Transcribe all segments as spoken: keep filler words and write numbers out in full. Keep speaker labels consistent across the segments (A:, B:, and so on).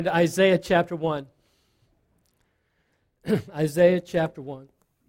A: Isaiah chapter one. Isaiah chapter one.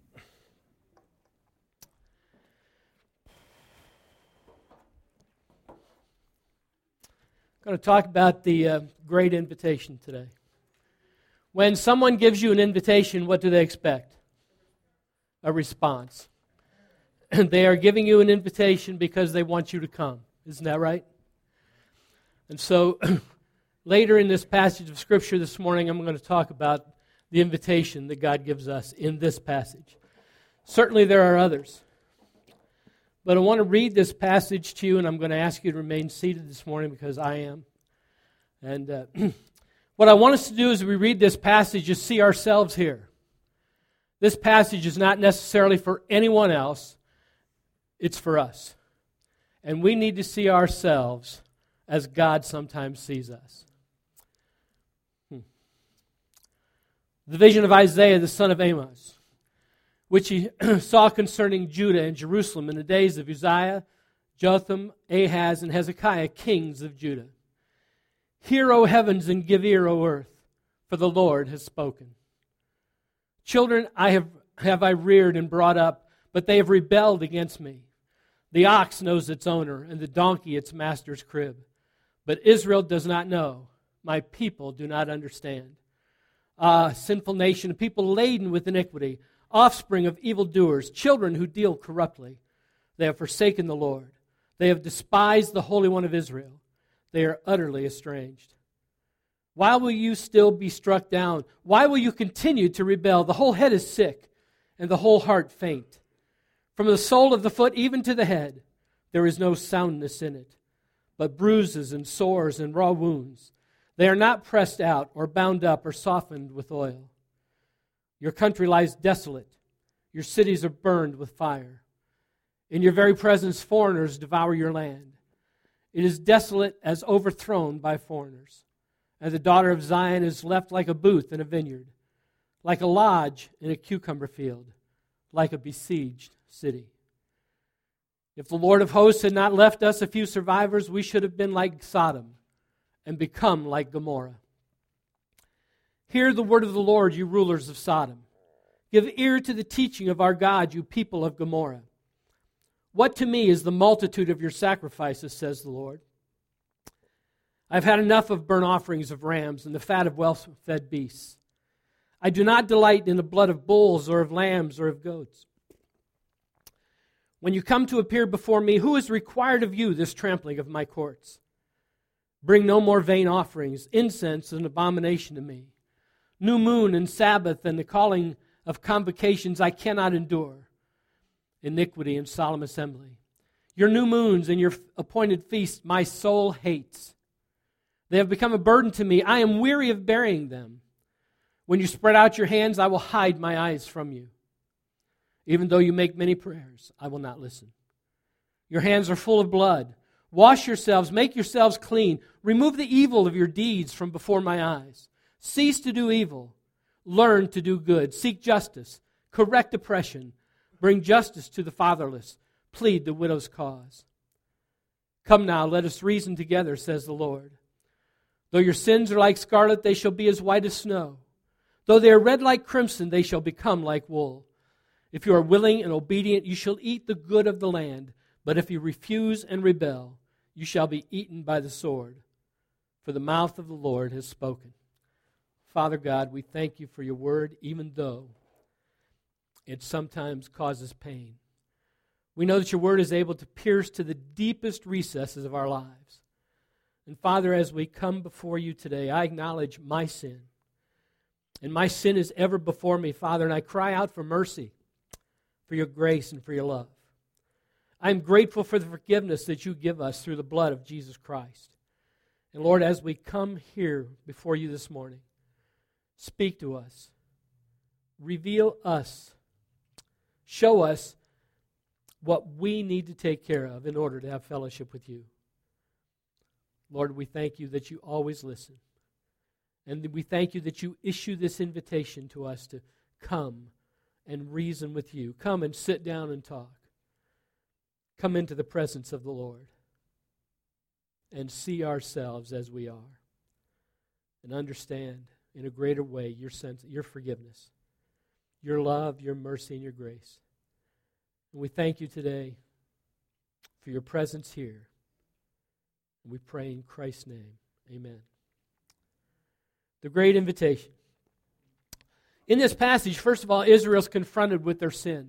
A: I'm going to talk about the uh, great invitation today. When someone gives you an invitation, what do they expect? A response. They are giving you an invitation because they want you to come. Isn't that right? And so, later in this passage of Scripture this morning, I'm going to talk about the invitation that God gives us in this passage. Certainly there are others. But I want to read this passage to you, and I'm going to ask you to remain seated this morning because I am. And uh, what I want us to do as we read this passage is see ourselves here. This passage is not necessarily for anyone else. It's for us. And we need to see ourselves as God sometimes sees us. Hmm. The vision of Isaiah, the son of Amos, which he saw concerning Judah and Jerusalem in the days of Uzziah, Jotham, Ahaz, and Hezekiah, kings of Judah. Hear, O heavens, and give ear, O earth, for the Lord has spoken. Children I have, have I reared and brought up, but they have rebelled against me. The ox knows its owner, and the donkey its master's crib. But Israel does not know. My people do not understand. Ah, sinful nation, a people laden with iniquity, offspring of evildoers, children who deal corruptly. They have forsaken the Lord. They have despised the Holy One of Israel. They are utterly estranged. Why will you still be struck down? Why will you continue to rebel? The whole head is sick, and the whole heart faint. From the sole of the foot even to the head, there is no soundness in it, but bruises and sores and raw wounds. They are not pressed out or bound up or softened with oil. Your country lies desolate. Your cities are burned with fire. In your very presence, foreigners devour your land. It is desolate as overthrown by foreigners. And the daughter of Zion is left like a booth in a vineyard, like a lodge in a cucumber field, like a besieged city. If the Lord of hosts had not left us a few survivors, we should have been like Sodom and become like Gomorrah. Hear the word of the Lord, you rulers of Sodom. Give ear to the teaching of our God, you people of Gomorrah. What to me is the multitude of your sacrifices, says the Lord? I've had enough of burnt offerings of rams and the fat of well-fed beasts. I do not delight in the blood of bulls or of lambs or of goats. When you come to appear before me, who has required of you this trampling of my courts? Bring no more vain offerings. Incense is an abomination to me. New moon and Sabbath and the calling of convocations I cannot endure. Iniquity and solemn assembly. Your new moons and your appointed feasts my soul hates. They have become a burden to me. I am weary of bearing them. When you spread out your hands, I will hide my eyes from you. Even though you make many prayers, I will not listen. Your hands are full of blood. Wash yourselves, make yourselves clean. Remove the evil of your deeds from before my eyes. Cease to do evil. Learn to do good. Seek justice. Correct oppression. Bring justice to the fatherless. Plead the widow's cause. Come now, let us reason together, says the Lord. Though your sins are like scarlet, they shall be as white as snow. Though they are red like crimson, they shall become like wool. If you are willing and obedient, you shall eat the good of the land. But if you refuse and rebel, you shall be eaten by the sword. For the mouth of the Lord has spoken. Father God, we thank you for your word, even though it sometimes causes pain. We know that your word is able to pierce to the deepest recesses of our lives. And Father, as we come before you today, I acknowledge my sin. And my sin is ever before me, Father, and I cry out for mercy, for your grace and for your love. I'm grateful for the forgiveness that you give us through the blood of Jesus Christ. And Lord, as we come here before you this morning, speak to us. Reveal us. Show us what we need to take care of in order to have fellowship with you. Lord, we thank you that you always listen. And we thank you that you issue this invitation to us to come and reason with you. Come and sit down and talk. Come into the presence of the Lord and see ourselves as we are. and understand in a greater way your sense, your forgiveness, your love, your mercy, and your grace. And we thank you today for your presence here. And we pray in Christ's name. Amen. The great invitation. In this passage, first of all, Israel's confronted with their sin.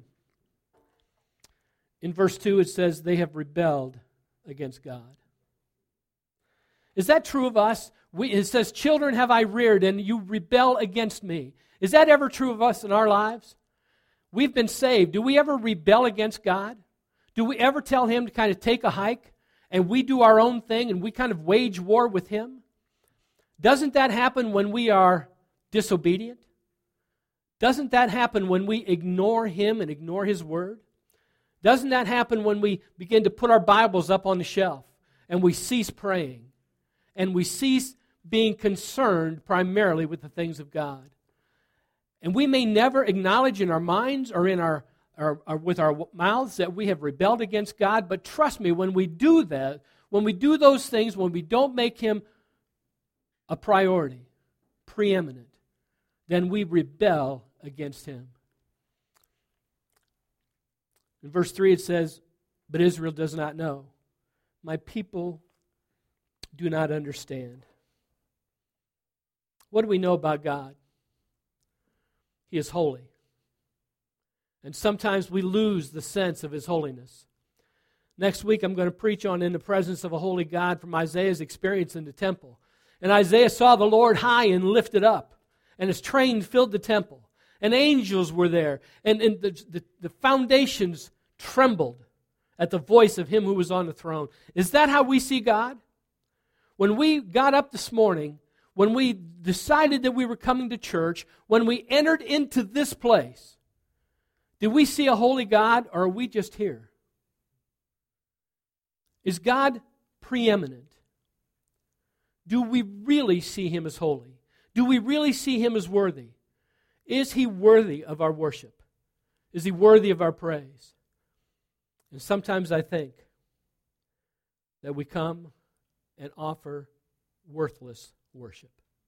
A: In verse two, it says, they have rebelled against God. Is that true of us? We, it says, children have I reared, and you rebel against me. Is that ever true of us in our lives? We've been saved. Do we ever rebel against God? Do we ever tell Him to kind of take a hike, and we do our own thing, and we kind of wage war with Him? Doesn't that happen when we are disobedient? Doesn't that happen when we ignore Him and ignore His Word? Doesn't that happen when we begin to put our Bibles up on the shelf and we cease praying and we cease being concerned primarily with the things of God? And we may never acknowledge in our minds or in our, our, our with our mouths that we have rebelled against God, but trust me, when we do that, when we do those things, when we don't make Him a priority, preeminent, then we rebel against Him. In verse three it says, but Israel does not know. My people do not understand. What do we know about God? He is holy. And sometimes we lose the sense of His holiness. Next week I'm going to preach on In the Presence of a Holy God from Isaiah's experience in the temple. And Isaiah saw the Lord high and lifted up, and His train filled the temple. And angels were there, and, and the, the, the foundations trembled at the voice of Him who was on the throne. Is that how we see God? When we got up this morning, when we decided that we were coming to church, when we entered into this place, did we see a holy God, or are we just here? Is God preeminent? Do we really see Him as holy? Do we really see Him as worthy? Is He worthy of our worship? Is He worthy of our praise? And sometimes I think that we come and offer worthless worship.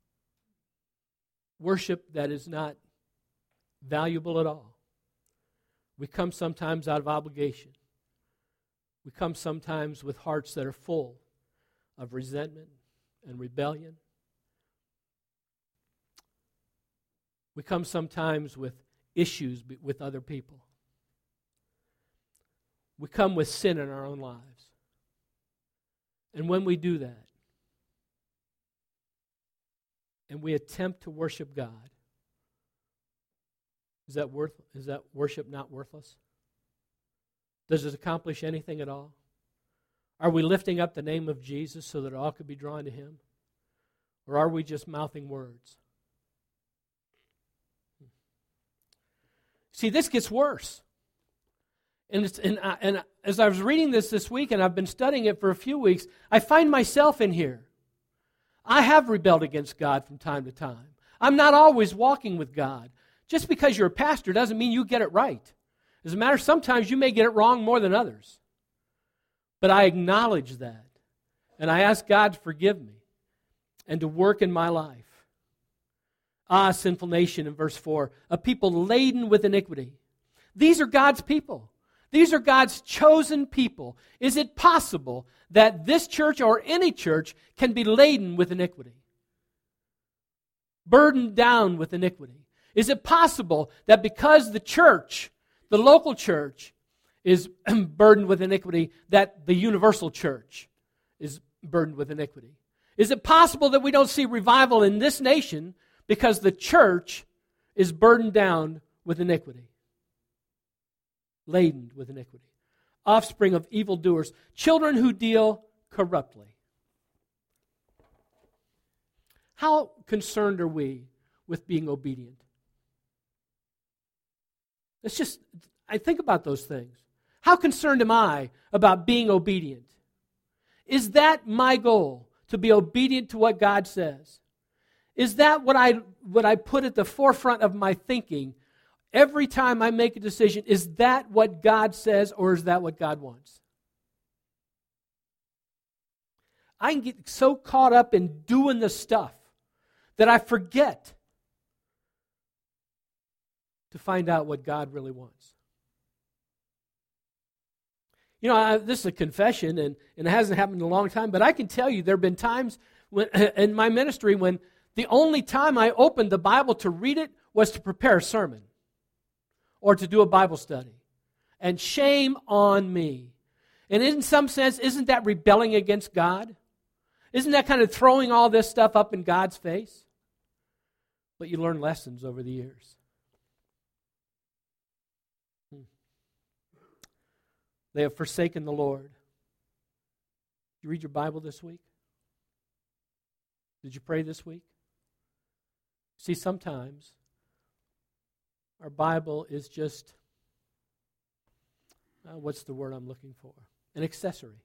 A: Worship that is not valuable at all. We come sometimes out of obligation. We come sometimes with hearts that are full of resentment and rebellion. We come sometimes with issues with other people. We come with sin in our own lives. And when we do that, and we attempt to worship God, is that worth? Is that worship not worthless? Does it accomplish anything at all? Are we lifting up the name of Jesus so that all could be drawn to Him? Or are we just mouthing words? See, this gets worse. And, it's, and, I, and as I was reading this this week, and I've been studying it for a few weeks, I find myself in here. I have rebelled against God from time to time. I'm not always walking with God. Just because you're a pastor doesn't mean you get it right. As a matter, sometimes you may get it wrong more than others. But I acknowledge that. And I ask God to forgive me and to work in my life. Ah, sinful nation, in verse four, a people laden with iniquity. These are God's people. These are God's chosen people. Is it possible that this church or any church can be laden with iniquity? Burdened down with iniquity? Is it possible that because the church, the local church, is burdened with iniquity, that the universal church is burdened with iniquity? Is it possible that we don't see revival in this nation because the church is burdened down with iniquity? Laden with iniquity. Offspring of evildoers. Children who deal corruptly. How concerned are we with being obedient? It's just, I think about those things. How concerned am I about being obedient? Is that my goal, to be obedient to what God says? Is that what I what I put at the forefront of my thinking every time I make a decision? Is that what God says, or is that what God wants? I can get so caught up in doing the stuff that I forget to find out what God really wants. You know, I, this is a confession, and, and it hasn't happened in a long time, but I can tell you there have been times when, in my ministry when the only time I opened the Bible to read it was to prepare a sermon or to do a Bible study. And shame on me. And in some sense, isn't that rebelling against God? Isn't that kind of throwing all this stuff up in God's face? But you learn lessons over the years. Hmm. They have forsaken the Lord. Did you read your Bible this week? Did you pray this week? See, sometimes our Bible is just, uh, what's the word I'm looking for? An accessory.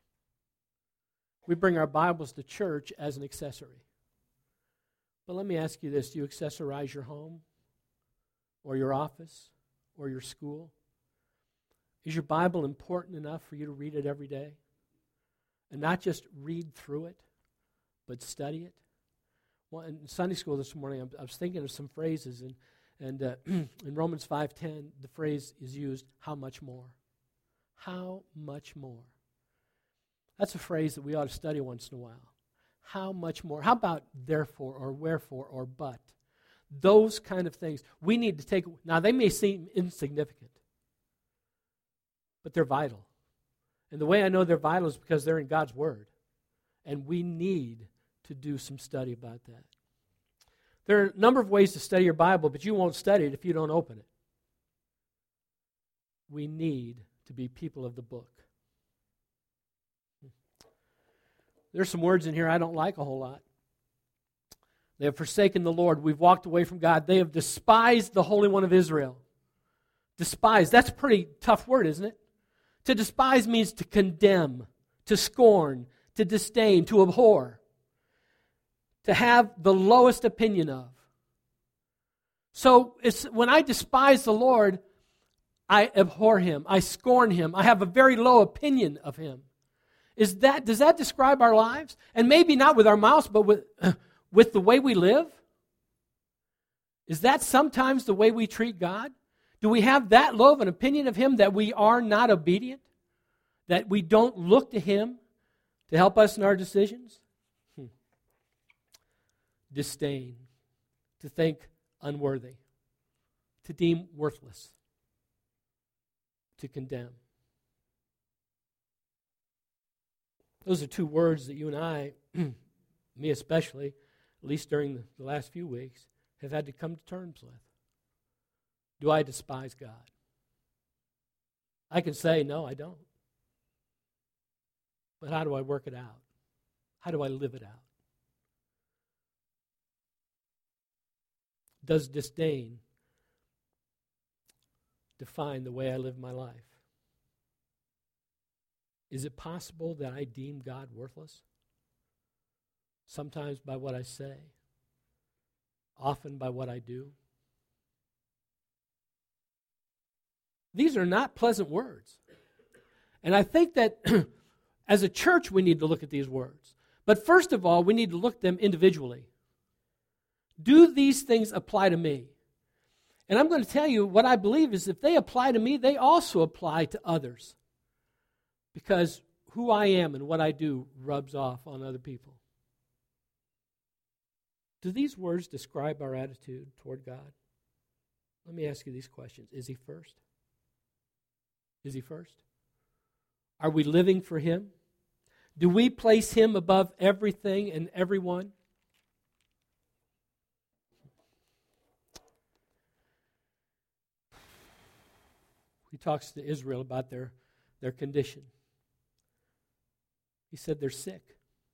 A: We bring our Bibles to church as an accessory. But let me ask you this, do you accessorize your home or your office or your school? Is your Bible important enough for you to read it every day? And not just read through it, but study it? Well, in Sunday school this morning, I was thinking of some phrases, and, and uh, in Romans five ten, the phrase is used, how much more? How much more? That's a phrase that we ought to study once in a while. How much more? How about therefore or wherefore or but? Those kind of things. We need to take, now they may seem insignificant, but they're vital. And the way I know they're vital is because they're in God's Word. And we need to do some study about that. There are a number of ways to study your Bible, but you won't study it if you don't open it. We need to be people of the book. There's some words in here I don't like a whole lot. They have forsaken the Lord. We've walked away from God. They have despised the Holy One of Israel. Despise, that's a pretty tough word, isn't it? To despise means to condemn, to scorn, to disdain, to abhor, to have the lowest opinion of. So it's, when I despise the Lord, I abhor Him, I scorn Him, I have a very low opinion of Him. Is that, does that describe our lives? And maybe not with our mouths, but with, with the way we live? Is that sometimes the way we treat God? Do we have that low of an opinion of Him that we are not obedient? That we don't look to Him to help us in our decisions? Hmm. Disdain, to think unworthy, to deem worthless, to condemn. Those are two words that you and I, me especially, at least during the, the last few weeks, have had to come to terms with. Do I despise God? I can say, no, I don't. But how do I work it out? How do I live it out? Does disdain define the way I live my life? Is it possible that I deem God worthless? Sometimes by what I say, often by what I do. These are not pleasant words. And I think that as a church we need to look at these words. But first of all, we need to look at them individually. Do these things apply to me? And I'm going to tell you what I believe is if they apply to me, they also apply to others. Because who I am and what I do rubs off on other people. Do these words describe our attitude toward God? Let me ask you these questions. Is He first? Is He first? Are we living for Him? Do we place Him above everything and everyone? He talks to Israel about their, their condition. He said they're sick.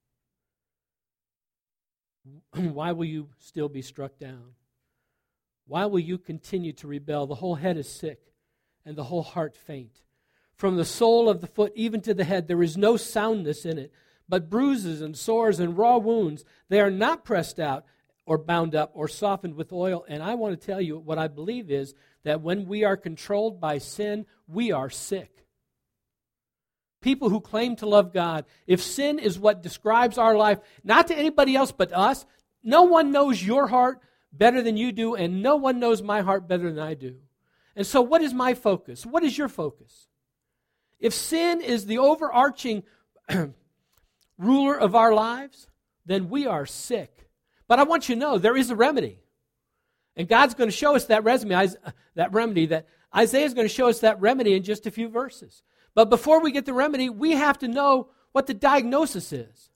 A: Why will you still be struck down? Why will you continue to rebel? The whole head is sick, and the whole heart faint. From the sole of the foot even to the head, there is no soundness in it, but bruises and sores and raw wounds. They are not pressed out or bound up or softened with oil. And I want to tell you what I believe is that when we are controlled by sin, we are sick. People who claim to love God, if sin is what describes our life, not to anybody else but us, No one knows your heart better than you do, and no one knows my heart better than I do. And so what is my focus? What is your focus? If sin is the overarching ruler of our lives, then we are sick. But I want you to know there is a remedy. And God's going to show us that remedy, that remedy, that Isaiah is going to show us that remedy in just a few verses. But before we get the remedy, we have to know what the diagnosis is.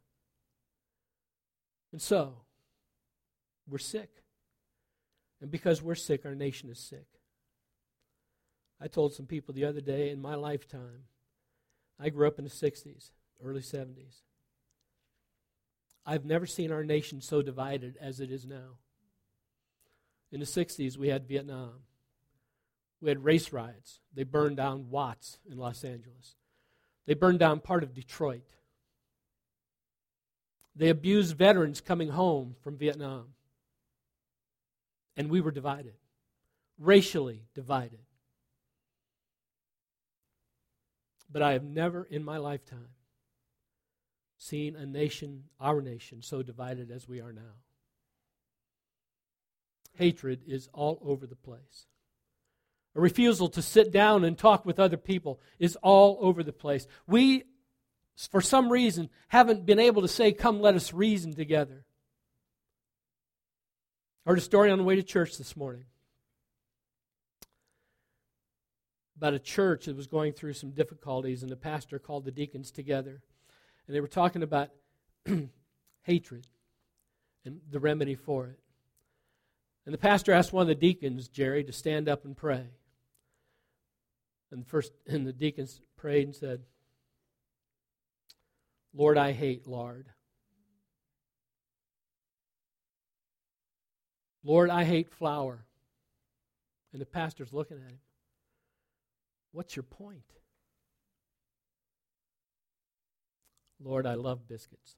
A: And so, we're sick. And because we're sick, our nation is sick. I told some people the other day, in my lifetime, I grew up in the sixties, early seventies. I've never seen our nation so divided as it is now. In the sixties, we had Vietnam. We had race riots. They burned down Watts in Los Angeles. They burned down part of Detroit. They abused veterans coming home from Vietnam. And we were divided, racially divided. But I have never in my lifetime seen a nation, our nation, so divided as we are now. Hatred is all over the place. A refusal to sit down and talk with other people is all over the place. We, for some reason, haven't been able to say, come, let us reason together. I heard a story on the way to church this morning about a church that was going through some difficulties, and the pastor called the deacons together. And they were talking about hatred and the remedy for it. And the pastor asked one of the deacons, Jerry, to stand up and pray. And first, and the deacons prayed and said, Lord, I hate lard. Lord, I hate flour. And the pastor's looking at him. What's your point? Lord, I love biscuits.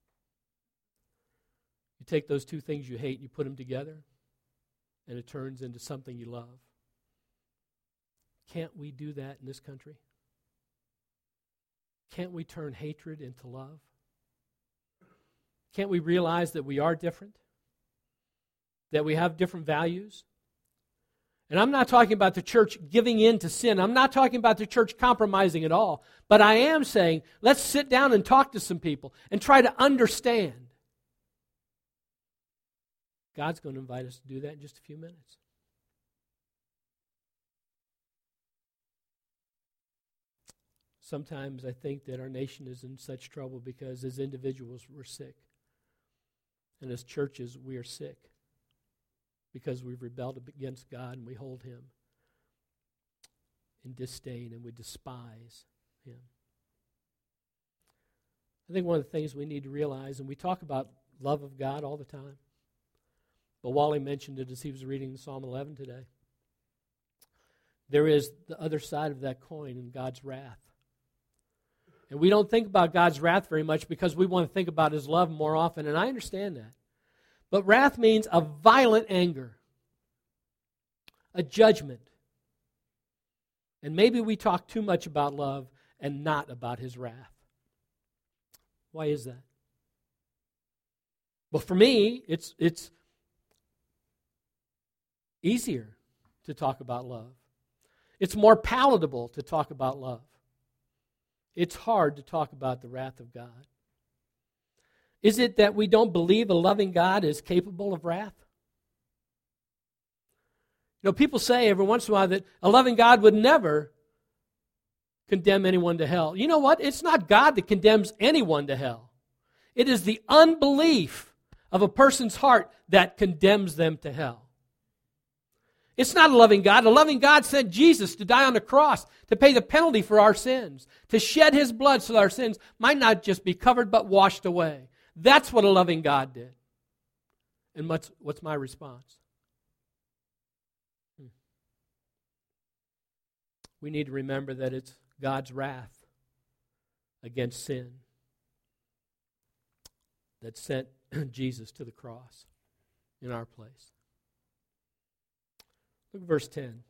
A: You take those two things you hate and you put them together, and it turns into something you love. Can't we do that in this country? Can't we turn hatred into love? Can't we realize that we are different? That we have different values? And I'm not talking about the church giving in to sin. I'm not talking about the church compromising at all. But I am saying, let's sit down and talk to some people and try to understand. God's going to invite us to do that in just a few minutes. Sometimes I think that our nation is in such trouble because as individuals we're sick. And as churches we are sick because we've rebelled against God and we hold Him in disdain and we despise Him. I think one of the things we need to realize, and we talk about love of God all the time, but Wally mentioned it as he was reading Psalm eleven today. There is the other side of that coin in God's wrath. And we don't think about God's wrath very much because we want to think about His love more often, and I understand that. But wrath means a violent anger, a judgment. And maybe we talk too much about love and not about His wrath. Why is that? Well, for me, it's it's easier to talk about love. It's more palatable to talk about love. It's hard to talk about the wrath of God. Is it that we don't believe a loving God is capable of wrath? You know, people say every once in a while that a loving God would never condemn anyone to hell. You know what? It's not God that condemns anyone to hell. It is the unbelief of a person's heart that condemns them to hell. It's not a loving God. A loving God sent Jesus to die on the cross to pay the penalty for our sins, to shed His blood so that our sins might not just be covered but washed away. That's what a loving God did. And what's, what's my response? Hmm. We need to remember that it's God's wrath against sin that sent Jesus to the cross in our place. Look at verse ten.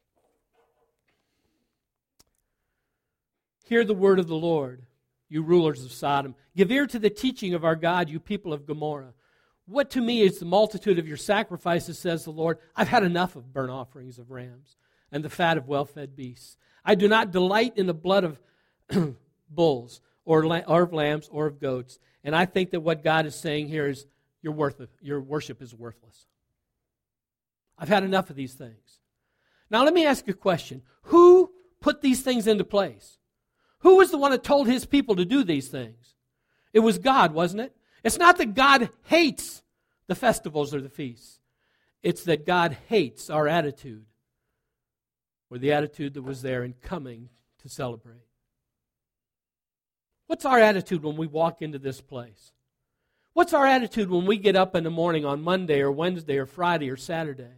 A: Hear the word of the Lord, you rulers of Sodom. Give ear to the teaching of our God, you people of Gomorrah. What to me is the multitude of your sacrifices, says the Lord. I've had enough of burnt offerings of rams and the fat of well-fed beasts. I do not delight in the blood of bulls or, la- or of lambs or of goats. And I think that what God is saying here is your, worth of, your worship is worthless. I've had enough of these things. Now let me ask you a question. Who put these things into place? Who was the one that told his people to do these things? It was God, wasn't it? It's not that God hates the festivals or the feasts. It's that God hates our attitude, or the attitude that was there in coming to celebrate. What's our attitude when we walk into this place? What's our attitude when we get up in the morning on Monday or Wednesday or Friday or Saturday?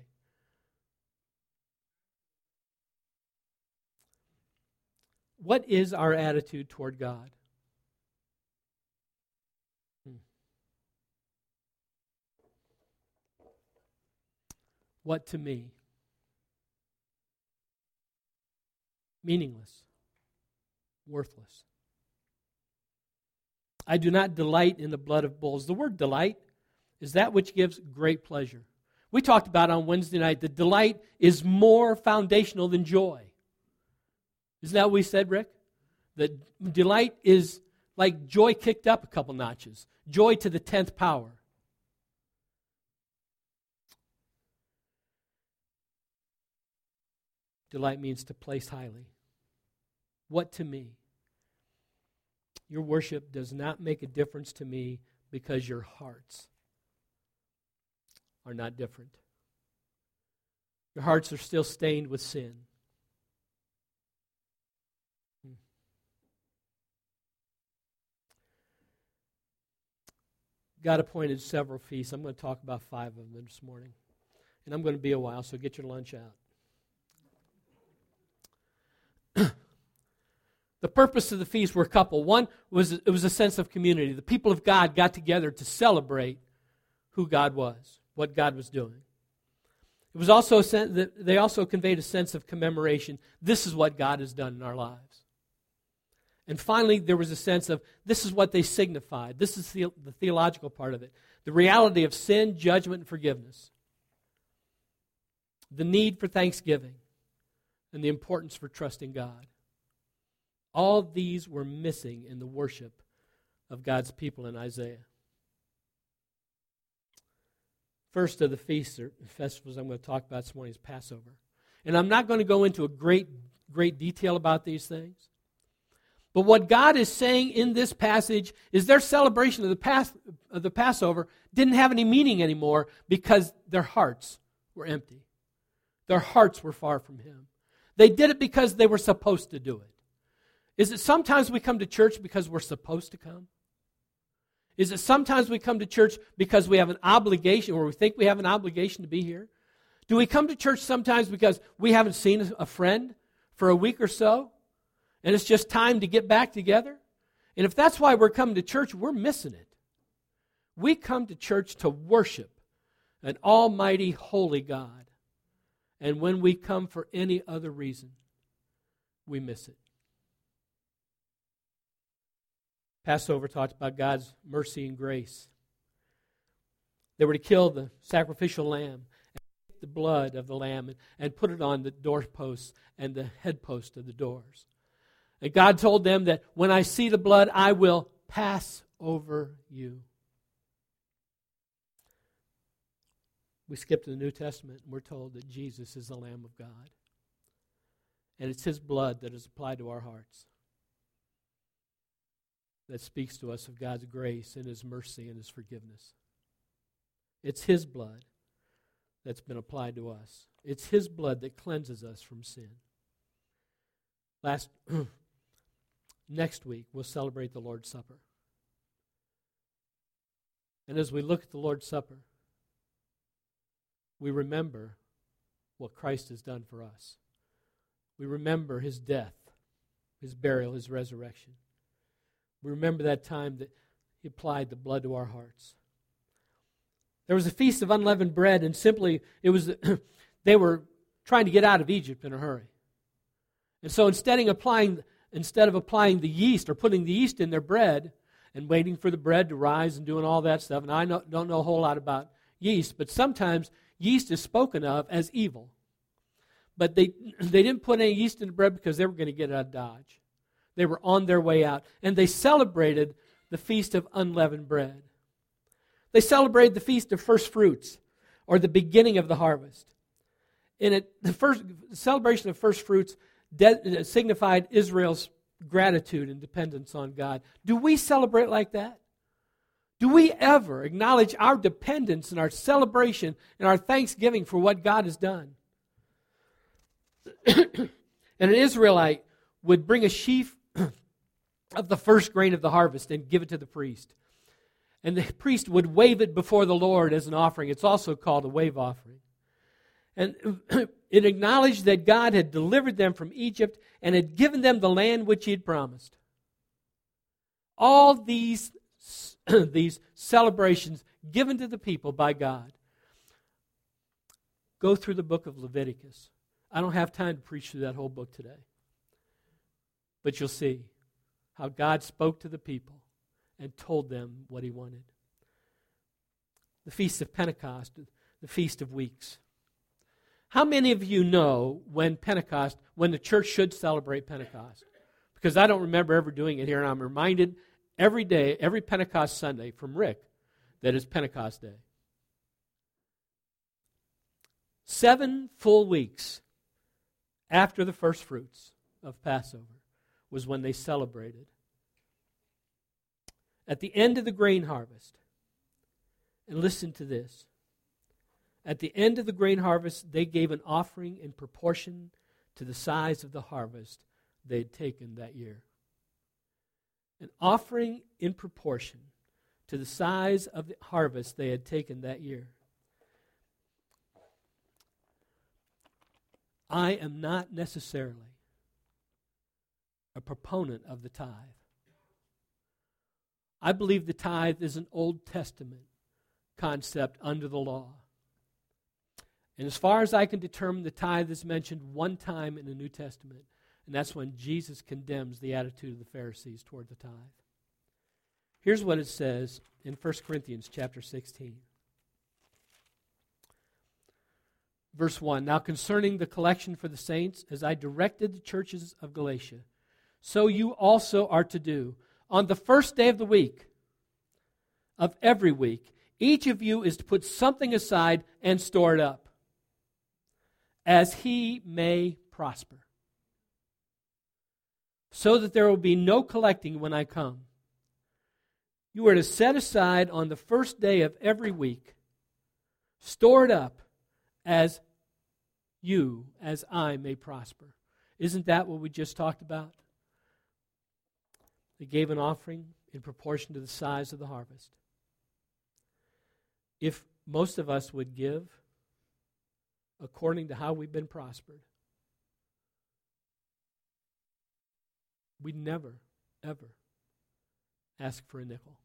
A: What is our attitude toward God? What to me? Meaningless. Worthless. I do not delight in the blood of bulls. The word delight is that which gives great pleasure. We talked about on Wednesday night that delight is more foundational than joy. Isn't that what we said, Rick? That delight is like joy kicked up a couple notches. Joy to the tenth power. Delight means to place highly. What to me? Your worship does not make a difference to me because your hearts are not different. Your hearts are still stained with sin. God appointed several feasts. I'm going to talk about five of them this morning. And I'm going to be a while, so get your lunch out. The purpose of the feast were a couple. One was it was a sense of community. The people of God got together to celebrate who God was, what God was doing. It was also a sense that they also conveyed a sense of commemoration. This is what God has done in our lives. And finally, there was a sense of this is what they signified. This is the, the theological part of it. The reality of sin, judgment, and forgiveness. The need for thanksgiving and the importance for trusting God. All these were missing in the worship of God's people in Isaiah. First of the feasts or festivals I'm going to talk about this morning is Passover. And I'm not going to go into a great, great detail about these things. But what God is saying in this passage is their celebration of the, Pas- of the Passover didn't have any meaning anymore because their hearts were empty. Their hearts were far from Him. They did it because they were supposed to do it. Is it sometimes we come to church because we're supposed to come? Is it sometimes we come to church because we have an obligation or we think we have an obligation to be here? Do we come to church sometimes because we haven't seen a friend for a week or so and it's just time to get back together? And if that's why we're coming to church, we're missing it. We come to church to worship an almighty, holy God. And when we come for any other reason, we miss it. Passover talks about God's mercy and grace. They were to kill the sacrificial lamb and take the blood of the lamb and, and put it on the doorposts and the headpost of the doors. And God told them that when I see the blood, I will pass over you. We skip to the New Testament and we're told that Jesus is the Lamb of God. And it's His blood that is applied to our hearts that speaks to us of God's grace and His mercy and His forgiveness. It's His blood that's been applied to us. It's His blood that cleanses us from sin. Last next week, we'll celebrate the Lord's Supper. And as we look at the Lord's Supper, we remember what Christ has done for us. We remember His death, His burial, His resurrection. We remember that time that He applied the blood to our hearts. There was a feast of unleavened bread, and simply it was they were trying to get out of Egypt in a hurry. And so instead of applying instead of applying the yeast or putting the yeast in their bread and waiting for the bread to rise and doing all that stuff. And I know, don't know a whole lot about yeast, but sometimes yeast is spoken of as evil. But they they didn't put any yeast in the bread because they were going to get out of Dodge. They were on their way out. And they celebrated the Feast of Unleavened Bread. They celebrated the Feast of First Fruits, or the beginning of the harvest. In it, the first the celebration of first fruits de- signified Israel's gratitude and dependence on God. Do we celebrate like that? Do we ever acknowledge our dependence and our celebration and our thanksgiving for what God has done? And an Israelite would bring a sheaf of the first grain of the harvest and give it to the priest. And the priest would wave it before the Lord as an offering. It's also called a wave offering. And it acknowledged that God had delivered them from Egypt and had given them the land which He had promised. All these, these celebrations given to the people by God. Go through the book of Leviticus. I don't have time to preach through that whole book today. But you'll see how God spoke to the people and told them what He wanted. The Feast of Pentecost, the Feast of Weeks. How many of you know when Pentecost, when the church should celebrate Pentecost? Because I don't remember ever doing it here, and I'm reminded every day, every Pentecost Sunday from Rick, that it's Pentecost Day. Seven full weeks after the first fruits of Passover was when they celebrated. At the end of the grain harvest, and listen to this, at the end of the grain harvest, they gave an offering in proportion to the size of the harvest they had taken that year. An offering in proportion to the size of the harvest they had taken that year. I am not necessarily a proponent of the tithe. I believe the tithe is an Old Testament concept under the law. And as far as I can determine, the tithe is mentioned one time in the New Testament, and that's when Jesus condemns the attitude of the Pharisees toward the tithe. Here's what it says in First Corinthians chapter sixteen. Verse one, now concerning the collection for the saints, as I directed the churches of Galatia, so you also are to do. On the first day of the week, of every week, each of you is to put something aside and store it up, as he may prosper, so that there will be no collecting when I come. You are to set aside on the first day of every week, store it up, as you, as I may prosper. Isn't that what we just talked about? They gave an offering in proportion to the size of the harvest. If most of us would give according to how we've been prospered, we'd never, ever ask for a nickel.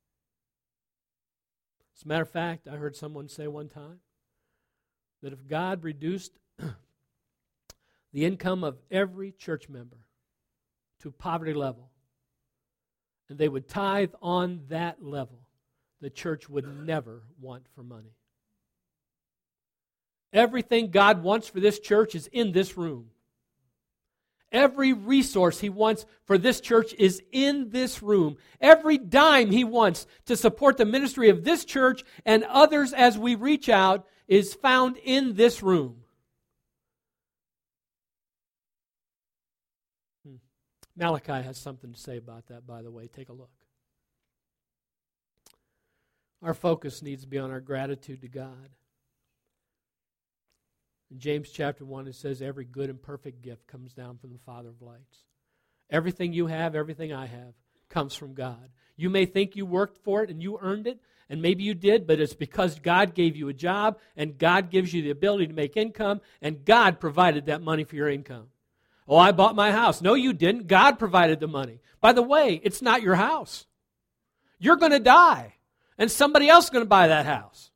A: As a matter of fact, I heard someone say one time that if God reduced the income of every church member to poverty level, and they would tithe on that level, the church would never want for money. Everything God wants for this church is in this room. Every resource He wants for this church is in this room. Every dime He wants to support the ministry of this church and others as we reach out is found in this room. Hmm. Malachi has something to say about that, by the way. Take a look. Our focus needs to be on our gratitude to God. In James chapter one, it says, every good and perfect gift comes down from the Father of lights. Everything you have, everything I have, comes from God. You may think you worked for it and you earned it, and maybe you did, but it's because God gave you a job, and God gives you the ability to make income, and God provided that money for your income. Oh, I bought my house. No, you didn't. God provided the money. By the way, it's not your house. You're going to die, and somebody else is going to buy that house.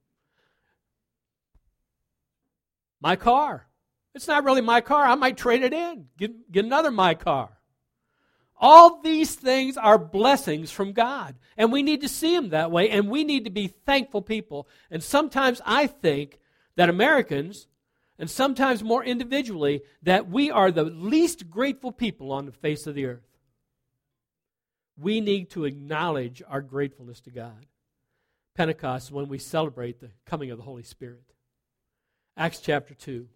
A: My car. It's not really my car. I might trade it in. Get, get another my car. All these things are blessings from God. And we need to see them that way, and we need to be thankful people. And sometimes I think that Americans, and sometimes more individually, that we are the least grateful people on the face of the earth. We need to acknowledge our gratefulness to God. Pentecost is when we celebrate the coming of the Holy Spirit. Acts chapter two.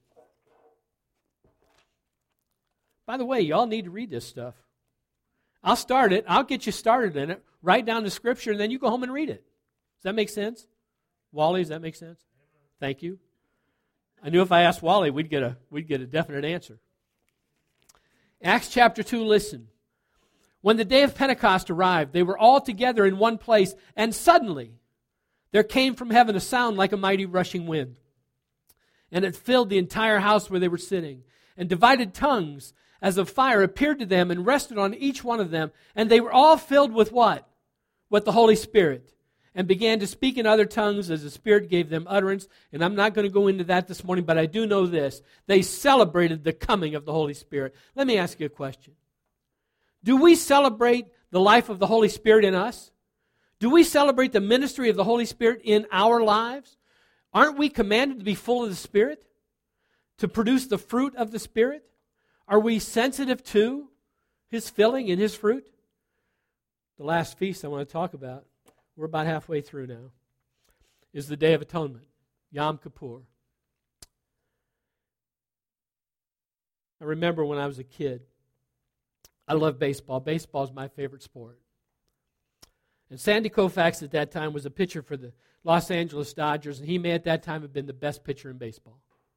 A: By the way, y'all need to read this stuff. I'll start it. I'll get you started in it. Write down the scripture, and then you go home and read it. Does that make sense? Wally, does that make sense? Thank you. I knew if I asked Wally, we'd get a, we'd get a definite answer. Acts chapter two, listen. When the day of Pentecost arrived, they were all together in one place, and suddenly there came from heaven a sound like a mighty rushing wind. And it filled the entire house where they were sitting. And divided tongues as of fire appeared to them and rested on each one of them. And they were all filled with what? With the Holy Spirit. And began to speak in other tongues as the Spirit gave them utterance. And I'm not going to go into that this morning, but I do know this. They celebrated the coming of the Holy Spirit. Let me ask you a question. Do we celebrate the life of the Holy Spirit in us? Do we celebrate the ministry of the Holy Spirit in our lives? Aren't we commanded to be full of the Spirit? To produce the fruit of the Spirit? Are we sensitive to His filling and His fruit? The last feast I want to talk about, we're about halfway through now, is the Day of Atonement, Yom Kippur. I remember when I was a kid, I loved baseball. Baseball is my favorite sport. And Sandy Koufax at that time was a pitcher for the Los Angeles Dodgers, and he may at that time have been the best pitcher in baseball.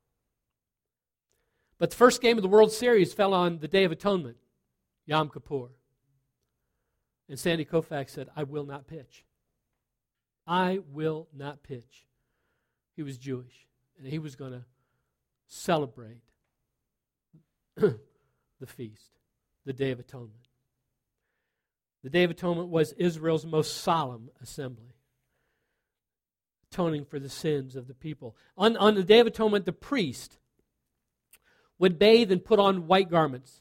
A: But the first game of the World Series fell on the Day of Atonement, Yom Kippur. And Sandy Koufax said, I will not pitch. I will not pitch. He was Jewish, and he was going to celebrate the feast, the Day of Atonement. The Day of Atonement was Israel's most solemn assembly, atoning for the sins of the people. On, on the Day of Atonement, the priest would bathe and put on white garments.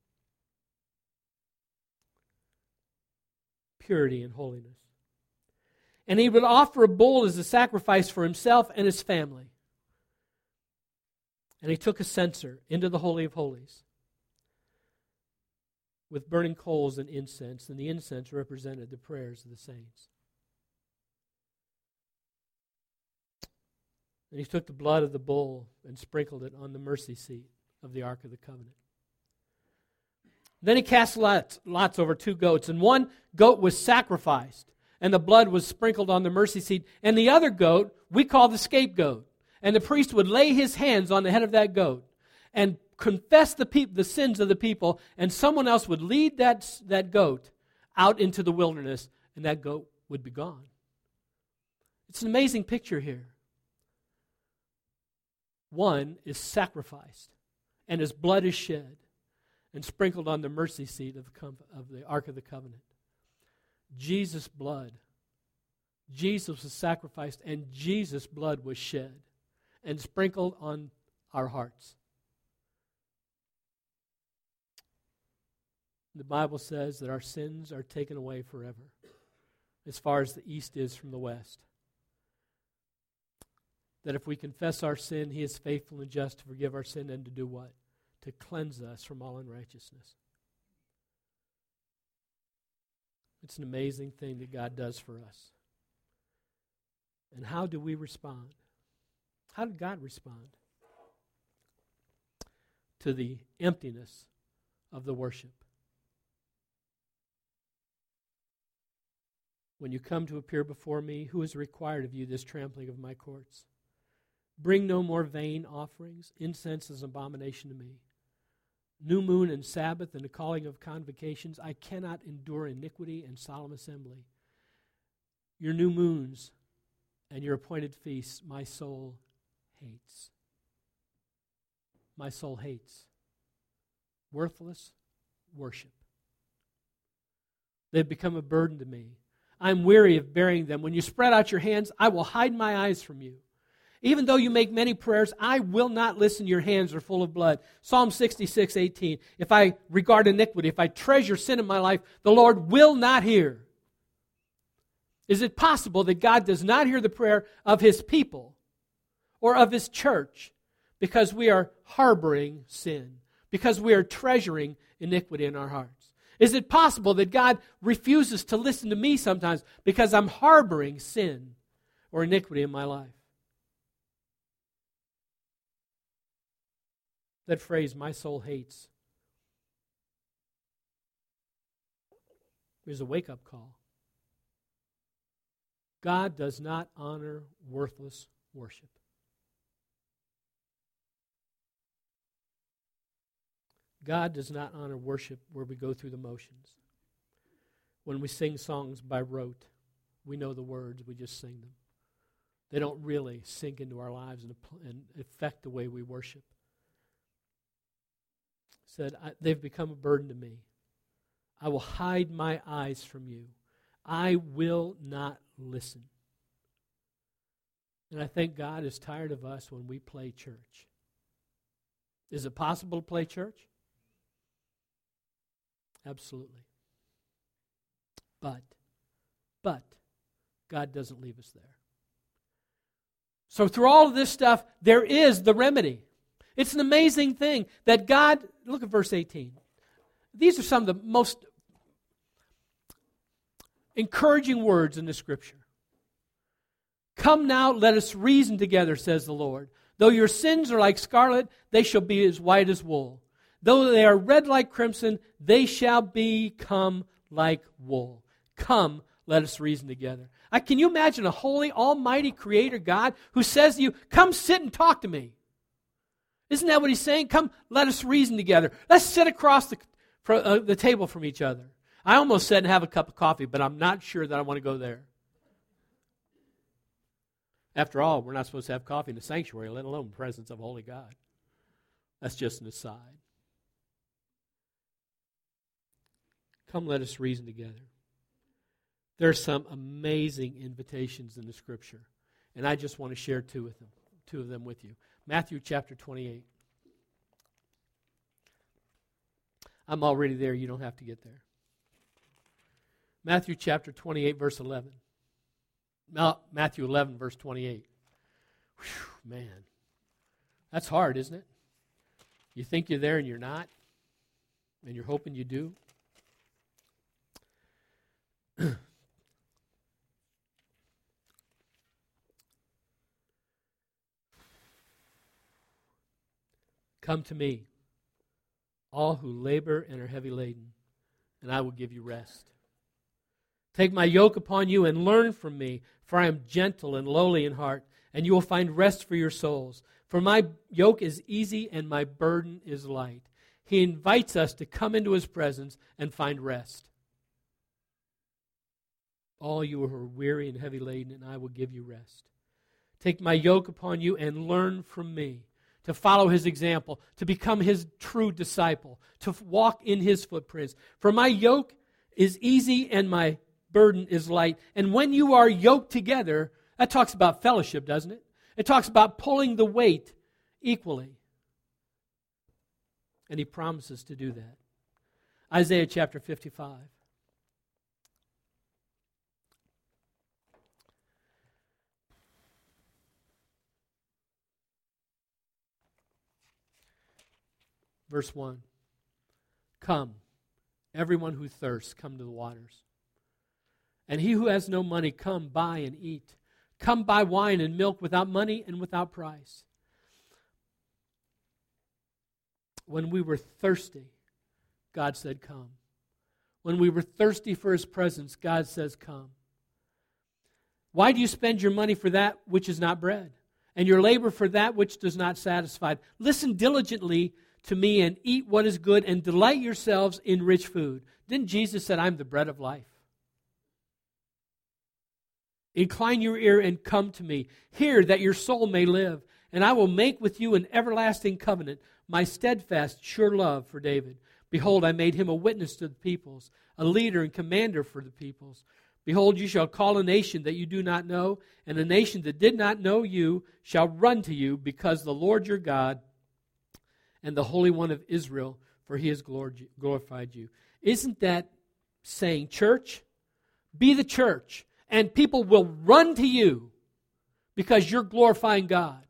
A: Purity and holiness. And he would offer a bull as a sacrifice for himself and his family. And he took a censer into the Holy of Holies with burning coals and incense, and the incense represented the prayers of the saints. And he took the blood of the bull and sprinkled it on the mercy seat of the Ark of the Covenant. Then he cast lots, lots over two goats, and one goat was sacrificed, and the blood was sprinkled on the mercy seat, and the other goat we call the scapegoat. And the priest would lay his hands on the head of that goat and confess the peop- the sins of the people, and someone else would lead that, that goat out into the wilderness, and that goat would be gone. It's an amazing picture here. One is sacrificed, and his blood is shed and sprinkled on the mercy seat of the, com- of the Ark of the Covenant. Jesus' blood. Jesus was sacrificed, and Jesus' blood was shed and sprinkled on our hearts. The Bible says that our sins are taken away forever, as far as the east is from the west. That if we confess our sin, He is faithful and just to forgive our sin and to do what? To cleanse us from all unrighteousness. It's an amazing thing that God does for us. And how do we respond? How did God respond to the emptiness of the worship? When you come to appear before me, who has required of you this trampling of my courts? Bring no more vain offerings. Incense is an abomination to me. New moon and Sabbath and the calling of convocations. I cannot endure iniquity and solemn assembly. Your new moons and your appointed feasts, my soul hates. My soul hates. Worthless worship. They've become a burden to me. I'm weary of bearing them. When you spread out your hands, I will hide my eyes from you. Even though you make many prayers, I will not listen. Your hands are full of blood. Psalm sixty-six, eighteen. If I regard iniquity, if I treasure sin in my life, the Lord will not hear. Is it possible that God does not hear the prayer of His people or of His church because we are harboring sin, because we are treasuring iniquity in our hearts? Is it possible that God refuses to listen to me sometimes because I'm harboring sin or iniquity in my life? That phrase, my soul hates, is a wake-up call. God does not honor worthless worship. God does not honor worship where we go through the motions. When we sing songs by rote, we know the words, we just sing them. They don't really sink into our lives and, and affect the way we worship. Said, I, they've become a burden to me. I will hide my eyes from you. I will not listen. And I think God is tired of us when we play church. Is it possible to play church? Absolutely. But, but, God doesn't leave us there. So through all of this stuff, there is the remedy. It's an amazing thing that God, look at verse eighteen. These are some of the most encouraging words in the Scripture. Come now, let us reason together, says the Lord. Though your sins are like scarlet, they shall be as white as wool. Though they are red like crimson, they shall become like wool. Come, let us reason together. I, can you imagine a holy, almighty creator God who says to you, come sit and talk to me? Isn't that what he's saying? Come, let us reason together. Let's sit across the, uh, the table from each other. I almost said and have a cup of coffee, but I'm not sure that I want to go there. After all, we're not supposed to have coffee in the sanctuary, let alone the presence of holy God. That's just an aside. Come, let us reason together. There are some amazing invitations in the Scripture, and I just want to share two with them, two of them with you. Matthew chapter twenty-eight. I'm already there. You don't have to get there. Matthew chapter twenty-eight, verse eleven. No, Matthew eleven, verse twenty-eight. Whew, man, that's hard, isn't it? You think you're there and you're not, and you're hoping you do. Come to me, all who labor and are heavy laden, and I will give you rest. Take my yoke upon you and learn from me, for I am gentle and lowly in heart, and you will find rest for your souls. For my yoke is easy and my burden is light. He invites us to come into His presence and find rest. All you who are weary and heavy laden, and I will give you rest. Take my yoke upon you and learn from me, to follow His example, to become His true disciple, to walk in His footprints. For my yoke is easy and my burden is light. And when you are yoked together, that talks about fellowship, doesn't it? It talks about pulling the weight equally. And He promises to do that. Isaiah chapter fifty-five. Verse one. Come, everyone who thirsts, come to the waters. And he who has no money, come buy and eat. Come buy wine and milk without money and without price. When we were thirsty, God said, come. When we were thirsty for His presence, God says, come. Why do you spend your money for that which is not bread, and your labor for that which does not satisfy? Listen diligently to me and eat what is good and delight yourselves in rich food. Didn't Jesus say, I'm the bread of life? Incline your ear and come to me. Hear that your soul may live, and I will make with you an everlasting covenant, my steadfast, sure love for David. Behold, I made him a witness to the peoples, a leader and commander for the peoples. Behold, you shall call a nation that you do not know, and a nation that did not know you shall run to you, because the Lord your God and the Holy One of Israel, for he has glorified you. Isn't that saying, church, be the church, and people will run to you because you're glorifying God?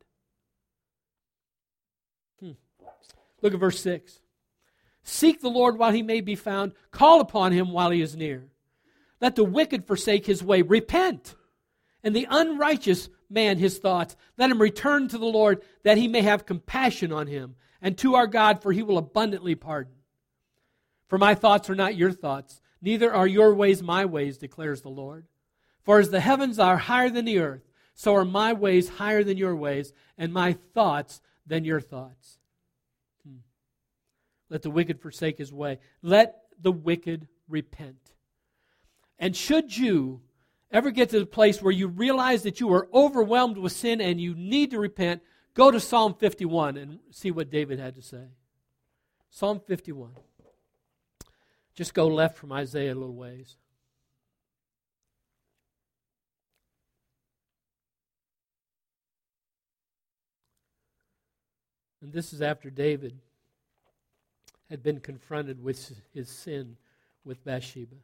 A: Hmm. Look at verse six. Seek the Lord while he may be found. Call upon him while he is near. Let the wicked forsake his way. Repent. And the unrighteous man his thoughts. Let him return to the Lord, that he may have compassion on him, and to our God, for he will abundantly pardon. For my thoughts are not your thoughts, neither are your ways my ways, declares the Lord. For as the heavens are higher than the earth, so are my ways higher than your ways, and my thoughts than your thoughts. Hmm. Let the wicked forsake his way. Let the wicked repent. And should you ever get to the place where you realize that you are overwhelmed with sin and you need to repent, go to Psalm fifty-one and see what David had to say. Psalm fifty-one. Just go left from Isaiah a little ways. And this is after David had been confronted with his sin with Bathsheba.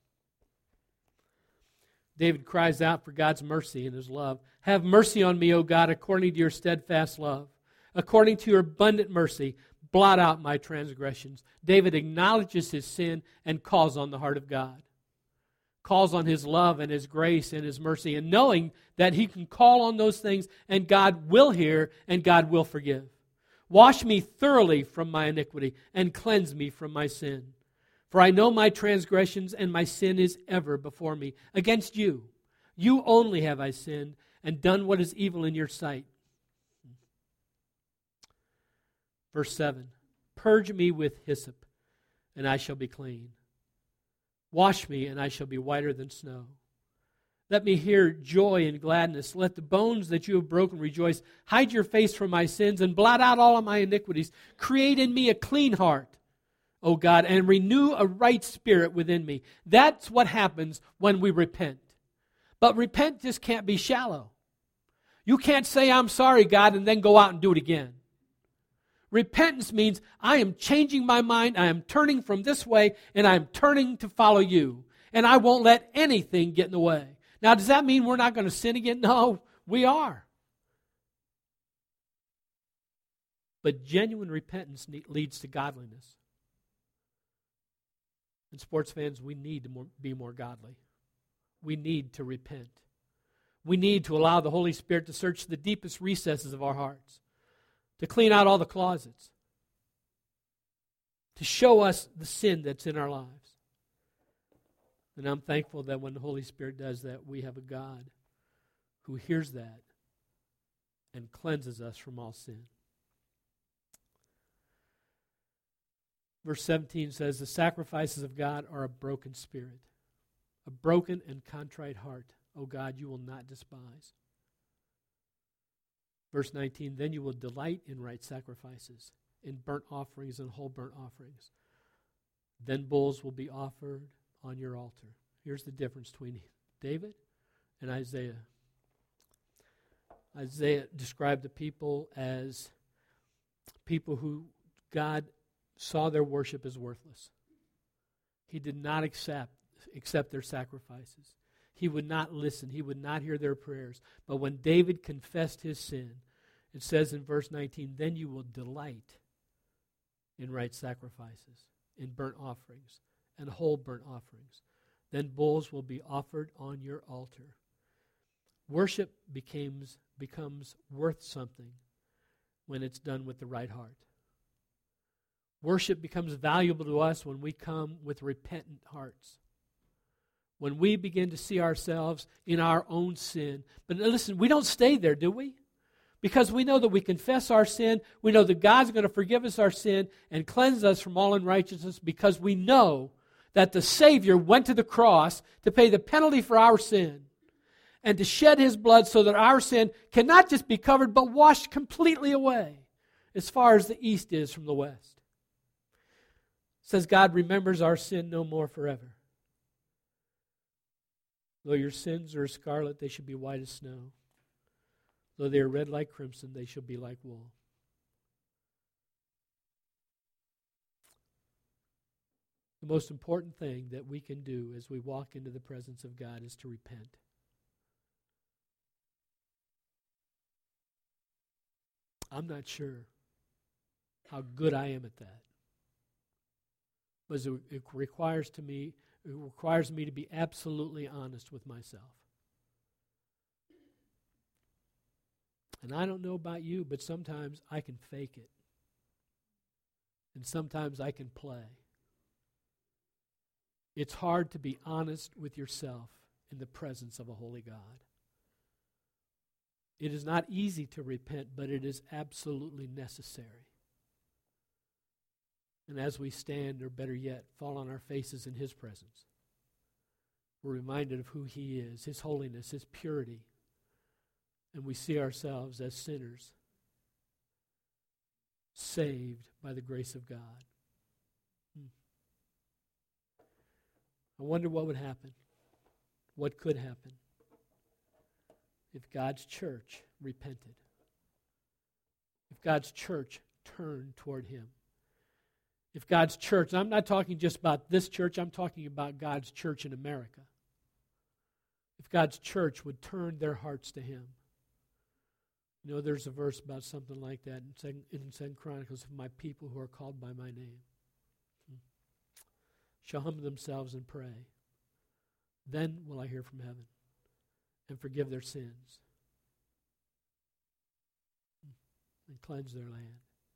A: David cries out for God's mercy and his love. Have mercy on me, O God, according to your steadfast love. According to your abundant mercy, blot out my transgressions. David acknowledges his sin and calls on the heart of God. Calls on his love and his grace and his mercy, and knowing that he can call on those things and God will hear and God will forgive. Wash me thoroughly from my iniquity and cleanse me from my sin. For I know my transgressions, and my sin is ever before me. Against you, you only have I sinned, and done what is evil in your sight. Verse seven, purge me with hyssop, and I shall be clean. Wash me, and I shall be whiter than snow. Let me hear joy and gladness. Let the bones that you have broken rejoice. Hide your face from my sins, and blot out all of my iniquities. Create in me a clean heart, O God, and renew a right spirit within me. That's what happens when we repent. But repent just can't be shallow. You can't say, I'm sorry, God, and then go out and do it again. Repentance means I am changing my mind, I am turning from this way, and I am turning to follow you. And I won't let anything get in the way. Now, does that mean we're not going to sin again? No, we are. But genuine repentance leads to godliness. And sports fans, we need to more, be more godly. We need to repent. We need to allow the Holy Spirit to search the deepest recesses of our hearts, to clean out all the closets, to show us the sin that's in our lives. And I'm thankful that when the Holy Spirit does that, we have a God who hears that and cleanses us from all sin. Verse seventeen says, the sacrifices of God are a broken spirit, a broken and contrite heart. O God, you will not despise. Verse nineteen, then you will delight in right sacrifices, in burnt offerings and whole burnt offerings. Then bulls will be offered on your altar. Here's the difference between David and Isaiah. Isaiah described the people as people who God saw their worship as worthless. He did not accept, accept their sacrifices. He would not listen. He would not hear their prayers. But when David confessed his sin, it says in verse nineteen, then you will delight in right sacrifices, in burnt offerings, and whole burnt offerings. Then bulls will be offered on your altar. Worship becomes, becomes worth something when it's done with the right heart. Worship becomes valuable to us when we come with repentant hearts. When we begin to see ourselves in our own sin. But listen, we don't stay there, do we? Because we know that we confess our sin. We know that God's going to forgive us our sin and cleanse us from all unrighteousness, because we know that the Savior went to the cross to pay the penalty for our sin and to shed His blood so that our sin can not just be covered but washed completely away as far as the east is from the west. It says God remembers our sin no more forever. Though your sins are as scarlet, they should be white as snow. Though they are red like crimson, they shall be like wool. The most important thing that we can do as we walk into the presence of God is to repent. I'm not sure how good I am at that. But it requires to me, it requires me to be absolutely honest with myself. And I don't know about you, but sometimes I can fake it. And sometimes I can play. It's hard to be honest with yourself in the presence of a holy God. It is not easy to repent, but it is absolutely necessary. And as we stand, or better yet, fall on our faces in His presence, we're reminded of who He is, His holiness, His purity, and we see ourselves as sinners, saved by the grace of God. Hmm. I wonder what would happen, what could happen, if God's church repented, if God's church turned toward Him. If God's church, and I'm not talking just about this church, I'm talking about God's church in America. If God's church would turn their hearts to Him. You know, there's a verse about something like that in Second, in Second Chronicles, of my people who are called by my name shall humble themselves and pray. Then will I hear from heaven and forgive their sins and cleanse their land.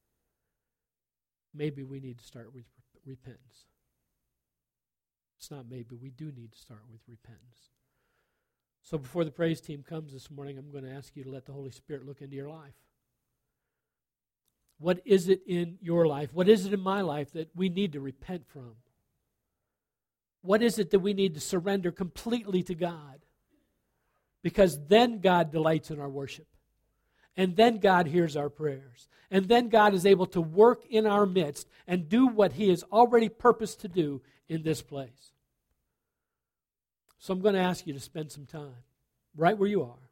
A: Maybe we need to start with repentance. It's not maybe, we do need to start with repentance. So before the praise team comes this morning, I'm going to ask you to let the Holy Spirit look into your life. What is it in your life? What is it in my life that we need to repent from? What is it that we need to surrender completely to God? Because then God delights in our worship. And then God hears our prayers. And then God is able to work in our midst and do what He has already purposed to do in this place. So I'm going to ask you to spend some time right where you are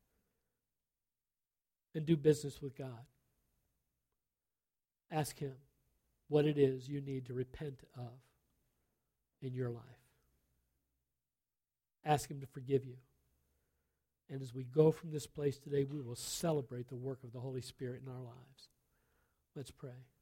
A: and do business with God. Ask Him what it is you need to repent of in your life. Ask Him to forgive you. And as we go from this place today, we will celebrate the work of the Holy Spirit in our lives. Let's pray.